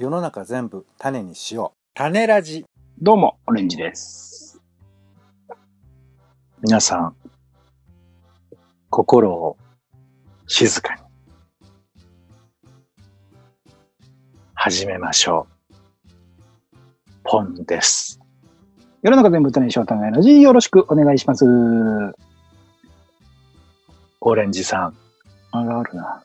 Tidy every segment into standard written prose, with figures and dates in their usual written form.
世の中全部種にしよう。種ラジ。 どうも、オレンジです。 皆さん、心を静かに始めましょう。ポンです。 世の中全部種にしよう、種ラジ。よろしくお願いします。 オレンジさん。 あるな。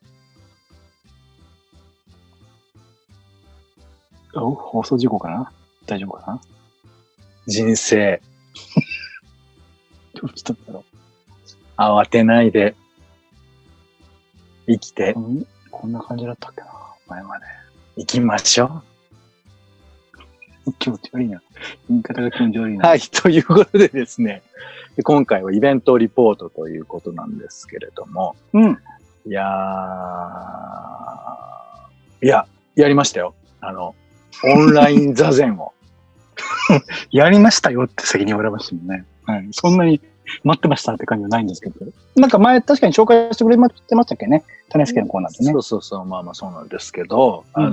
放送事故かな？大丈夫かな？ 人生。 どうしたんだろう。慌てないで生きて。 こんな感じだったっけな、前まで。 行きましょう。気持ち悪いな。言い方が気持ち悪いな。 はい、ということでですね、今回はイベントリポートということなんですけれども、やりましたよ。オンライン座禅を。 やりましたよって先に言われましたもんね。はい。そんなに待ってましたって感じはないんですけど。なんか前確かに紹介してくれてましたっけね。種助のコーナーでね。 そう。まあそうなんですけど、イン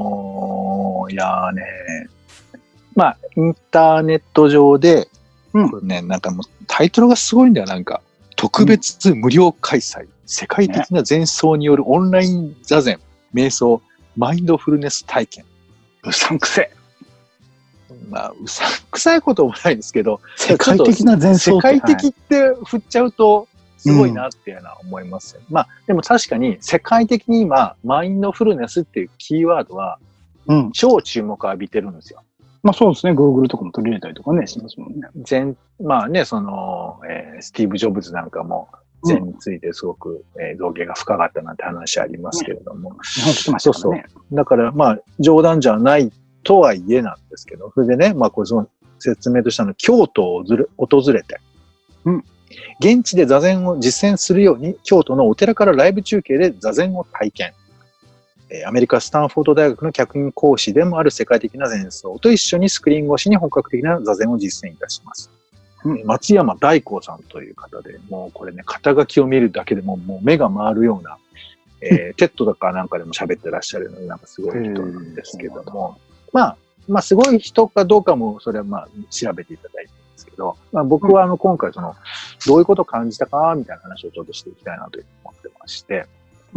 ターネット上で、これね、なんかもうタイトルがすごいんだよ、なんか。特別無料開催、世界的な禅僧によるオンライン座禅、瞑想、マインドフルネス体験。 うさんくせえ。 まあ、うさんくさいこともないですけど、 世界的な禅僧。 世界的って振っちゃうと、すごいなっていうのは思いますよ。まあ、でも確かに世界的に今、マインドフルネスっていうキーワードは、超注目を浴びてるんですよ。 まあそうですね。Google とかも取り入れたりとかね、しますもんね。 まあね、スティーブ・ジョブズなんかも、禅についてすごく、造詣が深かったなんて話ありますけれども。 そう。 だからまあ、冗談じゃないとはいえなんですけど、それでね、まあこれその説明としたの、京都を訪れて、現地で座禅を実践するように、京都のお寺からライブ中継で座禅を体験。アメリカ・スタンフォード大学の客員講師でもある世界的な禅僧と一緒にスクリーン越しに本格的な座禅を実践いたします。松山大光さんという方で、もうこれね、肩書きを見るだけでもう目が回るような、テッドだかなんかでも喋ってらっしゃるので、なんかすごい人なんですけども、まあすごい人かどうかも、それはまあ調べていただいてるんですけど、まあ僕は今回どういうことを感じたか、みたいな話をちょっとしていきたいなと思ってまして、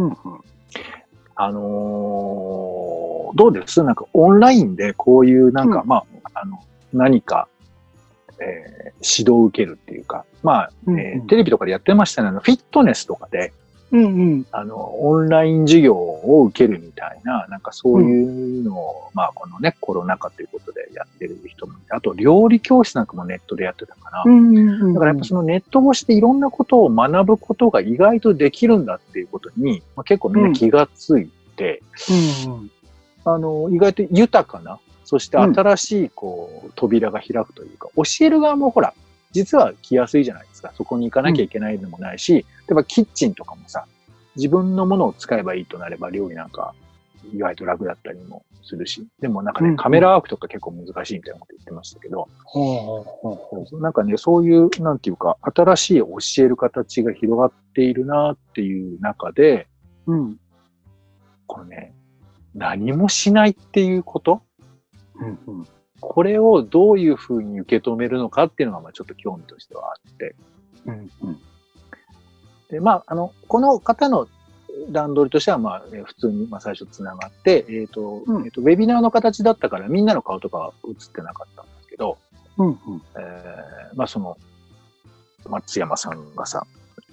どうですなんかオンラインでこういうなんか、何か、指導を受けるっていうか、テレビとかでやってましたね。フィットネスとかで、オンライン授業を受けるみたいな、なんかそういうのを、このね、コロナ禍ということでやってる人もいて、あと料理教室なんかもネットでやってたかな。だからやっぱそのネット越しでいろんなことを学ぶことが意外とできるんだっていうことに、結構みんな気がついて、意外と豊かな、そして新しい扉が開くというか、教える側もほら、実は来やすいじゃないですか。そこに行かなきゃいけないのもないし、例えばキッチンとかもさ、自分のものを使えばいいとなれば料理なんか意外と楽だったりもするし、でもなんかね、カメラワークとか結構難しいみたいなこと言ってましたけど、なんかね、そういう、なんていうか、新しい教える形が広がっているなっていう中で、このね、何もしないっていうこと、これをどういうふうに受け止めるのかっていうのが、ちょっと興味としてはあって。で、この方の段取りとしては、普通に、最初つながって、ウェビナーの形だったからみんなの顔とかは映ってなかったんですけど、松山さんがさ、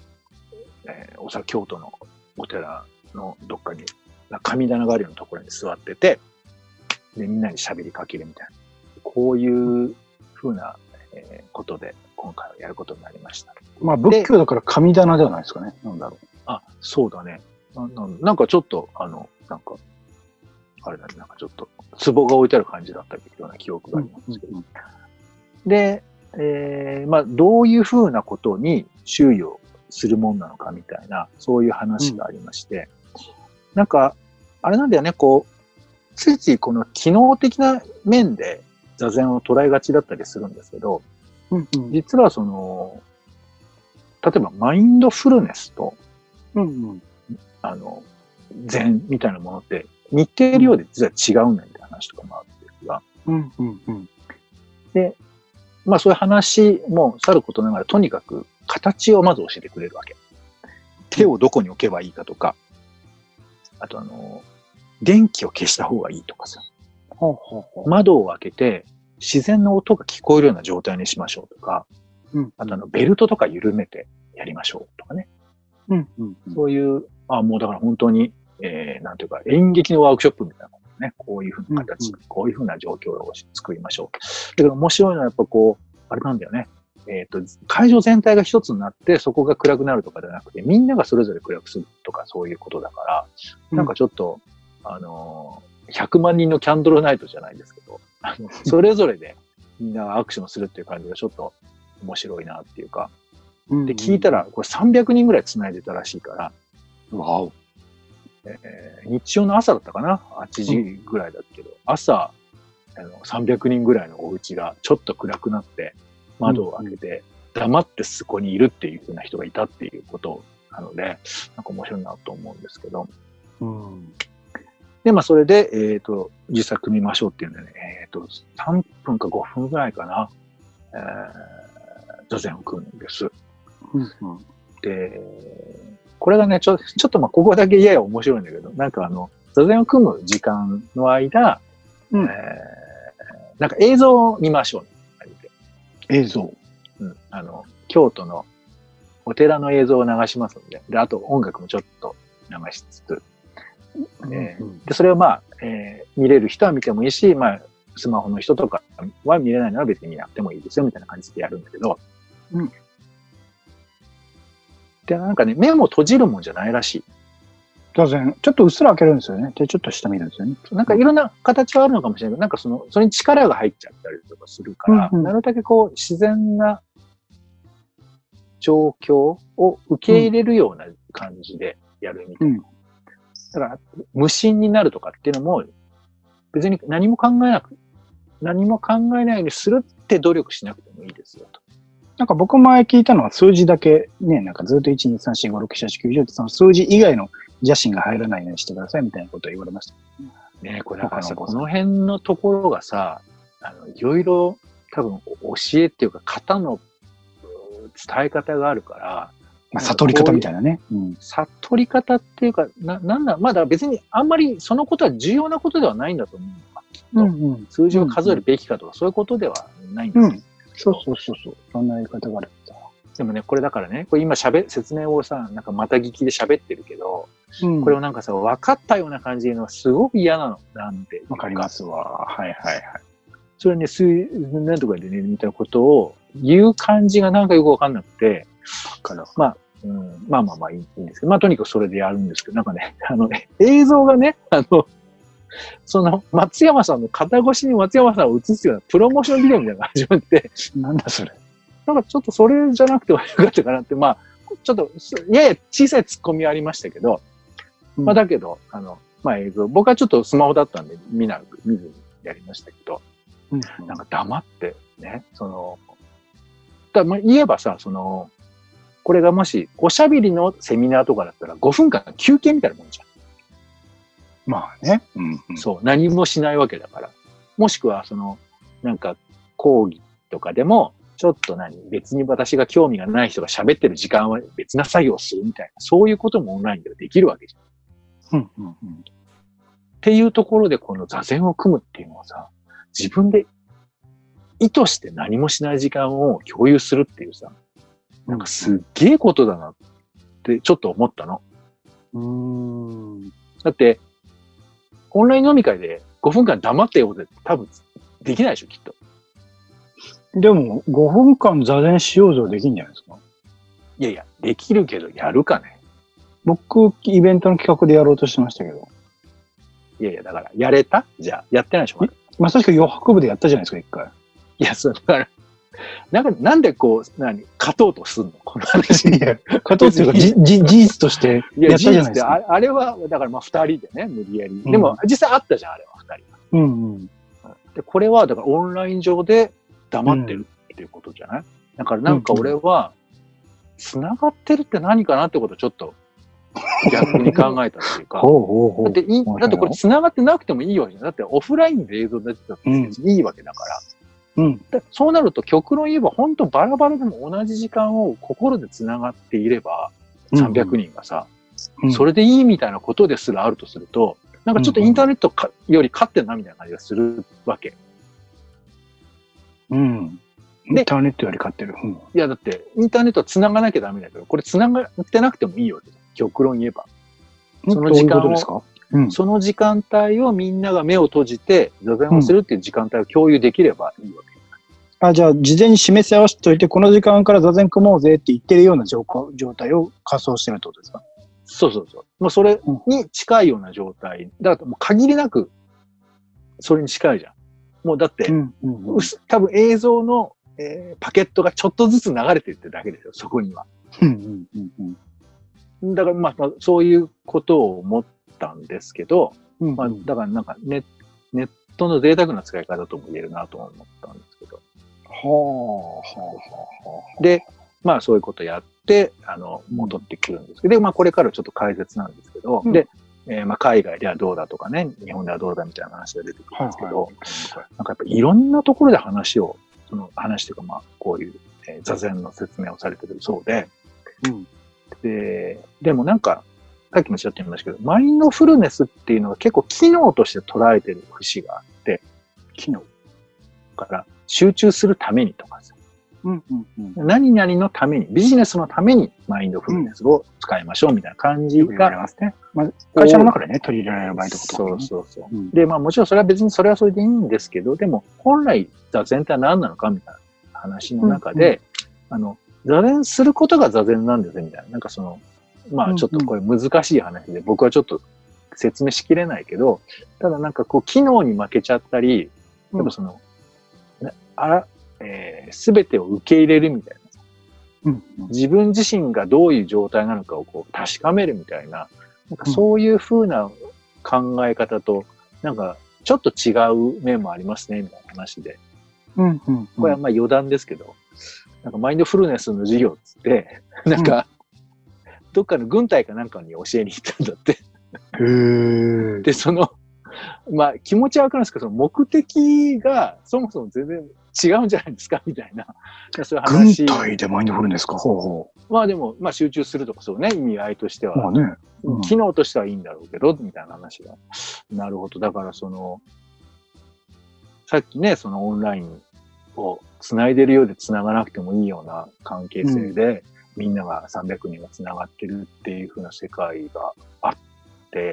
京都のお寺のどっかに、神棚があるようなところに座ってて、で、みんなに喋りかけるみたいな。こういうふうなことで今回はやることになりました。 仏教だから神棚じゃないですかね。なんだろう。 あ、そうだね。なんかちょっと、なんかちょっと、壺が置いてある感じだったような記憶がありますけど。で、どういうふうなことに注意をするもんなのかみたいな、そういう話がありまして、なんか、あれなんだよね、ついついこの機能的な面で座禅を捉えがちだったりするんですけど、実は例えばマインドフルネスと、禅みたいなものって似ているようで実は違うんだみたいな話とかもあるんですが。 うんうんうん。 で、まあそういう話もさることながら、とにかく形をまず教えてくれるわけ。手をどこに置けばいいかとか、あと電気を消した方がいいとかさ。 ほうほうほう。 窓を開けて自然の音が聞こえるような状態にしましょうとか、 うんあとベルトとか緩めてやりましょうとかね。 うんうんうん。 そういう、もうだから本当に、なんていうか演劇のワークショップみたいなものね。こういうふうな形、こういうふうな状況を作りましょう。だけど面白いのはやっぱこう、あれなんだよね。会場全体が一つになってそこが暗くなるとかじゃなくて、みんながそれぞれ暗くするとかそういうことだから、なんかちょっと、100万人のキャンドルナイトじゃないですけど、それぞれでみんなアクションするっていう感じがちょっと面白いなっていうか。で、聞いたら、これ300人ぐらい繋いでたらしいから、 わお。 日曜の朝だったかな ?8 時ぐらいだけど、朝、300人ぐらいのお家がちょっと暗くなって、窓を開けて、黙ってそこにいるっていう風な人がいたっていうことなので、なんか面白いなと思うんですけど。で、まあ、それで、実際組みましょうっていうんでね、3分か5分ぐらいかな、座禅を組むんです。で、これがね、ちょっとまあ、ここだけやや面白いんだけど、なんか座禅を組む時間の間、なんか映像を見ましょう、ね。 映像。 京都のお寺の映像を流しますので、で、あと音楽もちょっと流しつつ、で、それをまあ、見れる人は見てもいいし、まあ、スマホの人とかは見れないのは別に見なくてもいいですよ、みたいな感じでやるんだけど、で、なんかね、目も閉じるもんじゃないらしい。 当然、ちょっとうっすら開けるんですよね。で、ちょっと下見るんですよね。 なんかいろんな形はあるのかもしれないけど、なんかそれに力が入っちゃったりとかするから、なるだけこう、自然な状況を受け入れるような感じでやるみたいな。だから、無心になるとかっていうのも、別に何も考えないようにするって努力しなくてもいいですよと。 なんか僕前聞いたのは数字だけね、なんかずっと1、2、3、4、5、6、7、8、9、10ってその数字以外の邪心が入らないようにしてくださいみたいなことを言われました。 ね、これだからさ、この辺のところがさ、いろいろ多分教えっていうか型の伝え方があるから、 まあ、悟り方みたいなね。 悟り方っていうか、なんだ、まあだから別にあんまりそのことは重要なことではないんだと思うのか。数字を数えるべきかとか、そういうことではないんだよ。 そう。そんな言い方がある。 でもね、これだからね、これ今説明をさ、なんかまた聞きで喋ってるけど、これをなんかさ、分かったような感じのすごく嫌なの。なんて。 わかりますわ。はい。 それね、なんとかでね、みたいなことを言う感じがなんかよくわかんなくて、まあいいんですけど、まあとにかくそれでやるんですけど、なんかね、映像がね、その松山さんの肩越しに松山さんを映すようなプロモーションビデオみたいなのが始まって、 なんだそれ。 なんかちょっとそれじゃなくてもよかったかなって、まあ、ちょっと、やや小さい突っ込みはありましたけど、まあだけど、まあ映像、僕はちょっとスマホだったんで見ずにやりましたけど、なんか黙ってね、まあ言えばさ、これがもしおしゃべりのセミナーとかだったら5分間休憩みたいなもんじゃん。 まあね。 そう、何もしないわけだから。もしくは、なんか講義とかでも、ちょっと別に私が興味がない人が喋ってる時間は別な作業をするみたいな、そういうこともオンラインではできるわけじゃん。っていうところでこの座禅を組むっていうのはさ、自分で意図して何もしない時間を共有するっていうさ、なんかすっげえことだなってちょっと思ったの。だって、オンライン飲み会で5分間黙ってようで多分できないでしょ、きっと。 でも、5分間座禅しようぞできんじゃないですか。 いやいや、できるけどやるかね。 僕、イベントの企画でやろうとしてましたけど。 いやいや、だから、やれたじゃあ、やってないでしょ。 まさしく余白部でやったじゃないですか、一回。 いや、だから、なんでこう、勝とうとすんのこの話。 いや、勝とうっていうか、事実としてやったじゃないですか。 あれは、だからまあ二人でね、無理やり。でも、実際あったじゃん、あれは二人。で、これは、だからオンライン上で黙ってるっていうことじゃない？だからなんか俺は、繋がってるって何かなってことをちょっと逆に考えたっていうか。だってこれ繋がってなくてもいいわけじゃん。だってオフラインで映像出てたっていいわけだから。そうなると極論言えば本当バラバラでも同じ時間を心で繋がっていれば、300人がさ、それでいいみたいなことですらあるとすると、なんかちょっとインターネットより勝ってるなみたいな感じがするわけ。 インターネットより勝ってる。 いやだってインターネットは繋がなきゃダメだけど、これ繋がってなくてもいいわけじゃん。極論言えば。その時間を、その時間帯をみんなが目を閉じて座禅をするっていう時間帯を共有できればいいわけ。 じゃあ事前に示し合わせておいて、この時間から座禅組もうぜって言ってるような状態を仮想してるってことですか？ そう。もうそれに近いような状態。だからもう限りなくそれに近いじゃん。もうだって、多分映像の、パケットがちょっとずつ流れてるってだけですよ、そこには。だからまあ、そういうことを思ったんですけど、だからなんかネットの贅沢な使い方とも言えるなと思ったんですけど。で、まあそういうことやって、戻ってくるんですけど、で、まあこれからちょっと解説なんですけど、で、まあ海外ではどうだとかね、日本ではどうだみたいな話が出てくるんですけど、なんかやっぱいろんなところで話というかまあこういう、座禅の説明をされてるそうで、でもなんか、さっきもちらっと言いましたけど、マインドフルネスっていうのが結構機能として捉えてる節があって、機能から集中するためにとかさ、何々のために、ビジネスのためにマインドフルネスを使いましょうみたいな感じが、 会社の中でね、取り入れられる場合とか。 そう。で、まあもちろんそれは別にそれはそれでいいんですけど、でも本来座禅って何なのかみたいな話の中で、座禅することが座禅なんですねみたいな。なんかまあちょっとこれ難しい話で、僕はちょっと説明しきれないけど、ただなんかこう機能に負けちゃったり、やっぱすべてを受け入れるみたいな、自分自身がどういう状態なのかをこう確かめるみたいな、なんかそういう風な考え方と、なんかちょっと違う面もありますねみたいな話で、これはまあ余談ですけど、なんかマインドフルネスの授業っつって、なんか、どっかの軍隊かなんかに教えに行ったんだって。で、まあ気持ちはわかるんですけど、その目的がそもそも全然違うんじゃないですかみたいな。そういう話。 軍隊でマインドフルネスか。 まあでも、まあ集中するとかそうね、意味合いとしては。まあね。機能としてはいいんだろうけど、みたいな話が。なるほど。だからさっきね、オンラインを繋いでるようで繋がなくてもいいような関係性で、みんなが300人が繋がってるっていう風な世界があって、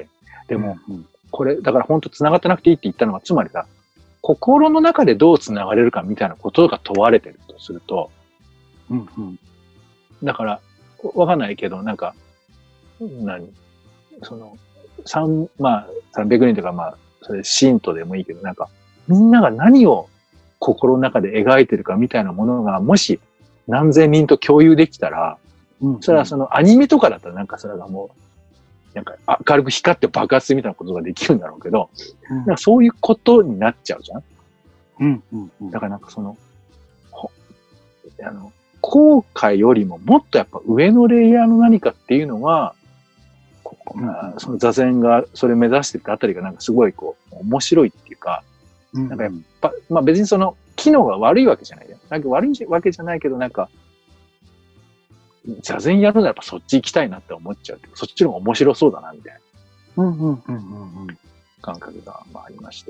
でも、これ、だから本当繋がってなくていいって言ったのは、つまりさ、心の中でどう繋がれるかみたいなことが問われてるとすると、だから、わかんないけど、なんか、まあ、300人とか、まあ、それ、信徒でもいいけど、なんか、みんなが何を心の中で描いてるかみたいなものが、もし何千人と共有できたら、それはアニメとかだったらなんかそれがもう、なんか明るく光って爆発みたいなことができるんだろうけど、なんかそういうことになっちゃうじゃん。だからなんか後悔よりももっとやっぱ上のレイヤーの何かっていうのは、その座禅がそれ目指してるあたりがなんかすごいこう面白いっていうか、なんかやっぱ、まあ別に機能が悪いわけじゃないよ。なんか悪いわけじゃないけどなんか、座禅やるならやっぱそっち行きたいなって思っちゃう。そっちの方が面白そうだな、みたいな。感覚がありまして。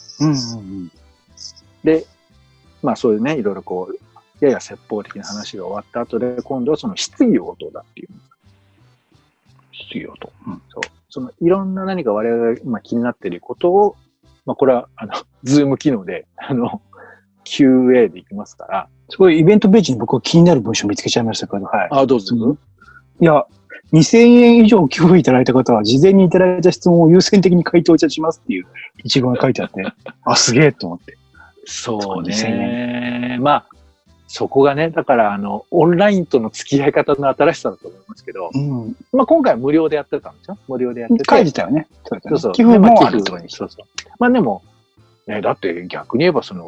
で、まあそういうね、いろいろこう、やや説法的な話が終わった後で、今度は質疑応答だっていう。質疑応答。そう。いろんな何か我々が今気になっていることを、まあこれは、ズーム機能で、QA でいきますから。 すごいイベントページに僕は気になる文章を見つけちゃいましたけど、はい。 どうぞ。 いや、2000円以上寄付いただいた方は、事前にいただいた質問を優先的に回答いたしますっていう一文が書いてあって、すげえと思って。 そうね。まあ、そこがね、だからオンラインとの付き合い方の新しさだと思いますけど、まあ今回は無料でやってたんですよ。無料でやってて。 書いてたよね。 そう。 寄付もあるとかに。 まあでも、ね、だって逆に言えば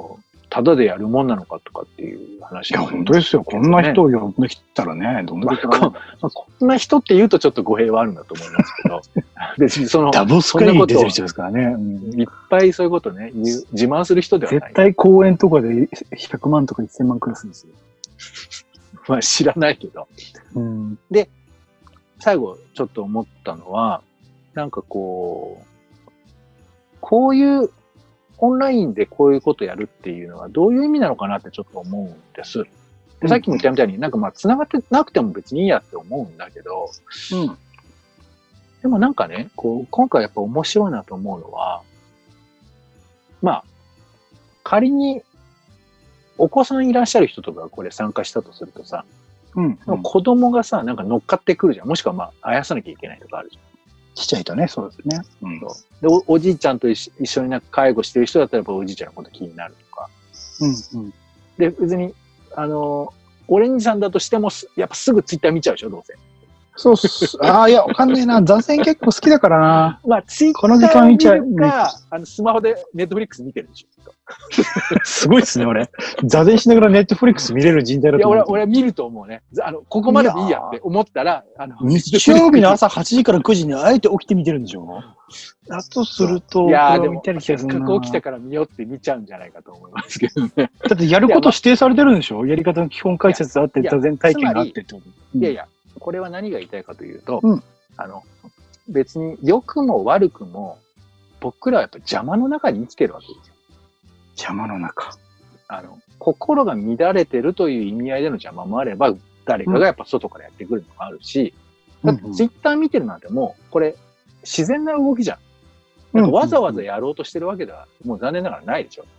ただでやるもんなのかとかっていう話、 いや、本当ですよ。こんな人を呼んできたらね、どんだけこんな人って言うとちょっと語弊はあるんだと思いますけど、別にその、 ダボスカに出てる人ですからね。 いっぱいそういうことね、自慢する人ではない。 絶対公演とかで100万とか1000万クラスですよ。 まあ知らないけど。で、最後ちょっと思ったのは、なんかこういうオンラインでこういうことやるっていうのはどういう意味なのかなってちょっと思うんです。でさっきも言ったみたいになんかまあ繋がってなくても別にいいやって思うんだけど、でもなんかね、今回やっぱ面白いなと思うのは、まあ、仮にお子さんいらっしゃる人とかこれ参加したとするとさ、子供がさ、なんか乗っかってくるじゃん。もしくはまあ、あやさなきゃいけないとかあるじゃん。 ちっちゃいとね、そうですね。 で、おじいちゃんと一緒になんか介護してる人だったらやっぱおじいちゃんのこと気になるとか。で、別に、オレンジさんだとしても、やっぱすぐツイッター見ちゃうでしょ、どうせ。 そうっす。ああ、いや、わかんねえな。座禅結構好きだからな。 まあ、ツイッタこの時間見ちゃうー見るか、スマホでネットフリックス見てるでしょ。 すごいっすね、俺。座禅しながらネットフリックス見れる人材だと思う。 いや、俺は見ると思うね。ここまででいいやって思ったら、 日曜日の朝8時から9時にあえて起きて見てるんでしょ？だとすると、 いやーでも、 見たり気がするな。 起きたから見ようって見ちゃうんじゃないかと思いますけどね。 だってやること指定されてるんでしょ？やり方の基本解説あって、座禅体験があってってこと。 いやいや、これは何が言いたいかというと、別に良くも悪くも、僕らはやっぱ邪魔の中に生きてるわけですよ。 邪魔の中。 心が乱れてるという意味合いでの邪魔もあれば、誰かがやっぱ外からやってくるのもあるし、だってツイッター見てるなんてもう、これ、自然な動きじゃん。なんかわざわざやろうとしてるわけでは、もう残念ながらないでしょ。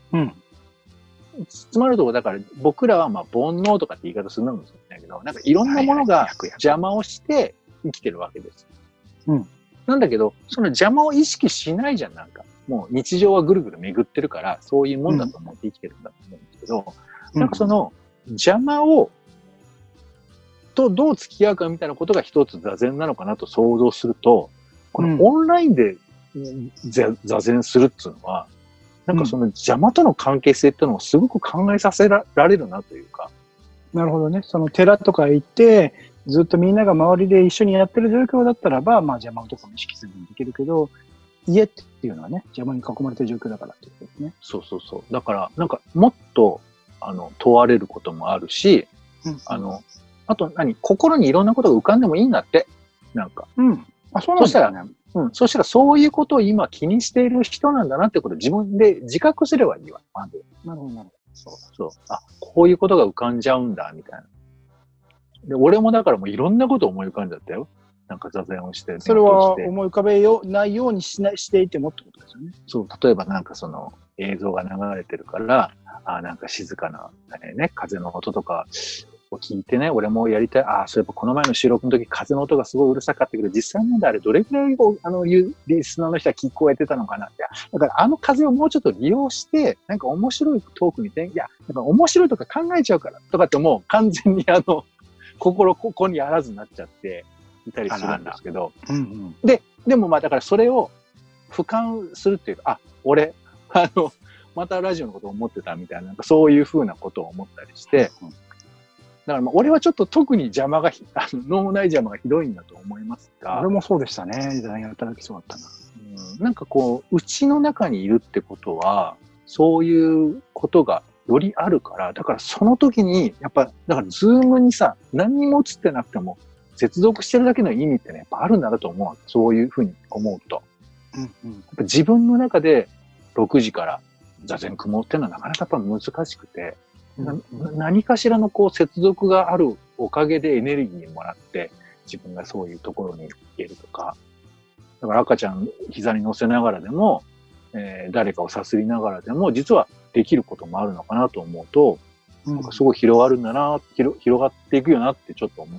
つまるところだから、僕らはまあ煩悩とかって言い方するのかもしれないけど、なんかいろんなものが邪魔をして生きてるわけです。なんだけど、その邪魔を意識しないじゃん、なんか。もう日常はぐるぐる巡ってるから、そういうもんだと思って生きてるんだと思うんですけど、なんかその邪魔とどう付き合うかみたいなことが一つ座禅なのかなと想像すると、このオンラインで座禅するっていうのは、なんかその邪魔との関係性っていうのをすごく考えさせられるなというか。 なるほどね。その寺とか行って、ずっとみんなが周りで一緒にやってる状況だったらば、まあ邪魔とかも意識せずにできるけど、家っていうのはね、邪魔に囲まれてる状況だからっていうことですね。 そうそうそう。だから、なんかもっと、問われることもあるし、あと心にいろんなことが浮かんでもいいんだって。なんか。 そうなんだね。 そしたらそういうことを今気にしている人なんだなってことを自分で自覚すればいいわ。まず。 なるほど、なるほど。 そう。こういうことが浮かんじゃうんだ、みたいな。で、俺もだからもういろんなこと思い浮かんじゃったよ。なんか座禅をして。 それは思い浮かべないようにしていてもってことですよね。 そう、例えばなんかその映像が流れてるから、なんか静かな、ね、風の音とかを聞いてね、俺もやりたい。そういえばこの前の収録の時風の音がすごいうるさかったけど、実際問題あれどれくらいリスナーの人は聞こえてたのかなって。だから風をもうちょっと利用して、なんか面白いトークになんか面白いとか考えちゃうからとかってもう完全に心ここにあらずになっちゃっていたりするんですけど。でもまあだからそれを俯瞰するっていうか、俺、またラジオのことを思ってたみたいな、なんかそういう風なことを思ったりして、だから俺はちょっと特に邪魔が、脳内邪魔がひどいんだと思いますが。 俺もそうでしたね。時代が働きそうだったな。 なんか家の中にいるってことは、そういうことがよりあるから、だからその時に、やっぱ、だからズームにさ、何にも映ってなくても、接続してるだけの意味ってね、やっぱあるんだなと思う。そういうふうに思うと。やっぱ自分の中で6時から座禅組もうっていうのはなかなかやっぱ難しくて、何かしらの接続があるおかげでエネルギーもらって、自分がそういうところに行けるとか、だから赤ちゃん膝に乗せながらでも、誰かをさすりながらでも、実はできることもあるのかなと思うと、なんかすごい広がるんだな、広がっていくよなってちょっと思って。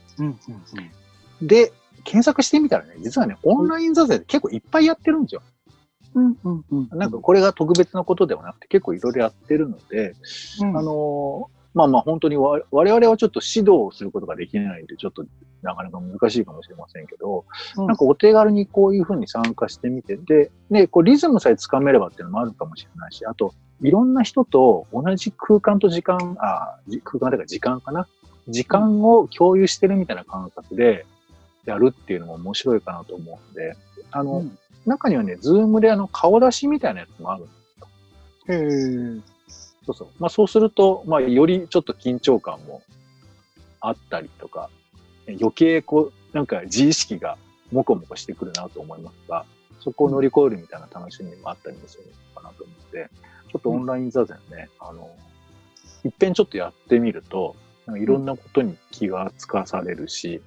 で、検索してみたらね、実はね、オンライン座禅って結構いっぱいやってるんですよ。なんかこれが特別なことではなくて結構いろいろやってるので、まあ本当に我々はちょっと指導することができないんで、ちょっとなかなか難しいかもしれませんけど、なんかお手軽にこういうふうに参加してみて、で、リズムさえつかめればっていうのもあるかもしれないし、あと、 いろんな人と同じ空間と空間だから時間かな。時間を共有してるみたいな感覚でやるっていうのも面白いかなと思うんで、中にはね、ズームで顔出しみたいなやつもあるんですよ。 へえ。 そうそう。まあそうすると、まあよりちょっと緊張感もあったりとか、余計なんか自意識がもこもこしてくるなと思いますが、そこを乗り越えるみたいな楽しみもあったりもするのかなと思って、ちょっとオンライン座禅ね、いっぺんちょっとやってみると、いろんなことに気がつかされるし、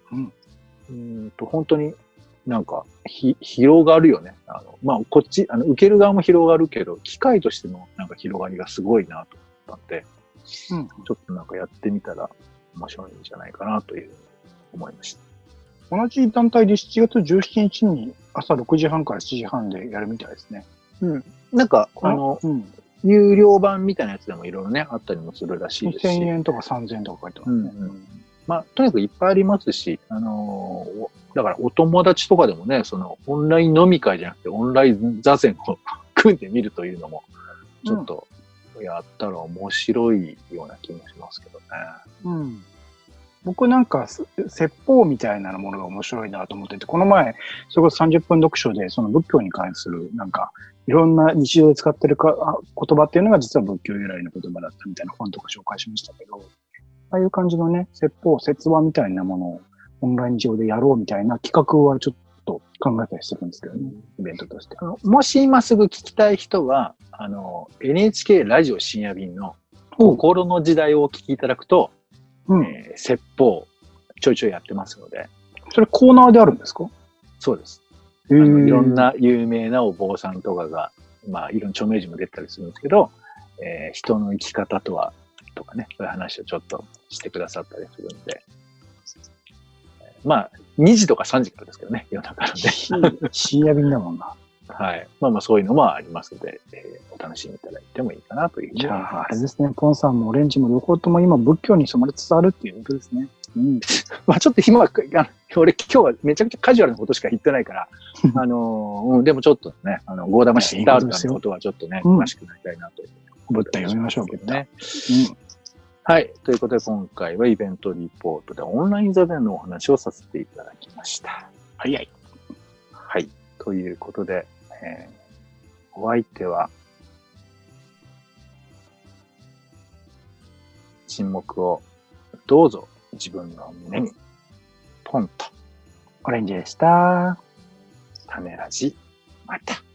本当になんか広がるよね。まあこっち、受ける側も広がるけど、機械としてのなんか広がりがすごいなと思ったんで、ちょっとなんかやってみたら面白いんじゃないかなという思いました。 同じ団体で7月17日に朝6時半から7時半でやるみたいですね。 なんか、有料版みたいなやつでもいろいろね、あったりもするらしいですし。 2000円とか3000円とか書いてますね。 まあ、とにかくいっぱいありますし、だからお友達とかでもね、オンライン飲み会じゃなくてオンライン座禅を組んでみるというのも、ちょっとやったら面白いような気もしますけどね。 僕なんか説法みたいなものが面白いなと思ってて、この前、それこそ30分読書でその仏教に関するなんかいろんな日常で使ってる言葉っていうのが実は仏教由来の言葉だったみたいな本とか紹介しましたけど、ああいう感じのね、説法、説話みたいなものをオンライン上でやろうみたいな企画はちょっと考えたりしてるんですけどね、イベントとして。 もし今すぐ聞きたい人は、NHK ラジオ深夜便の心の時代をお聞きいただくと、説法ちょいちょいやってますので。 それコーナーであるんですか？ そうです。いろんな有名なお坊さんとかが、まあいろんな著名人も出たりするんですけど、人の生き方とは、とかね、そういう話をちょっとしてくださったりするんで。まあ、2時とか3時からですけどね、夜中なんで。 深夜便だもんな。 はい。まあまあそういうのもありますので、お楽しみいただいてもいいかなという。 じゃあ、あれですね、ポンさんもオレンジも両方とも今仏教に染まりつつあるっていうことですね。 まあちょっと今は、俺今日はめちゃくちゃカジュアルなことしか言ってないから、でもちょっとね、ゴーダマシッタールのことはちょっとね、詳しくなりたいなと思った読みましょうけどね。 はい。ということで今回はイベントリポートでオンライン座禅のお話をさせていただきました。 はい。 はい。ということで、お相手は、沈黙をどうぞ自分の胸に、ポンと。 オレンジでした。 種ラジ、また。